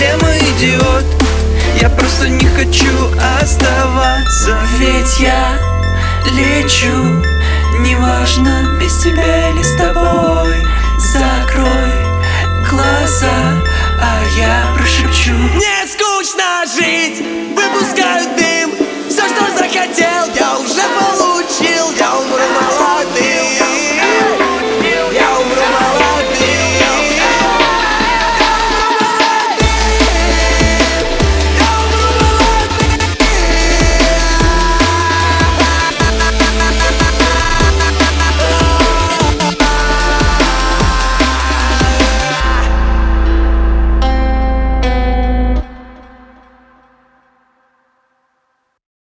проблема, идиот. Я просто не хочу оставаться. Ведь я лечу, неважно, без тебя или с тобой. Закрой глаза, а я прошепчу: Нет!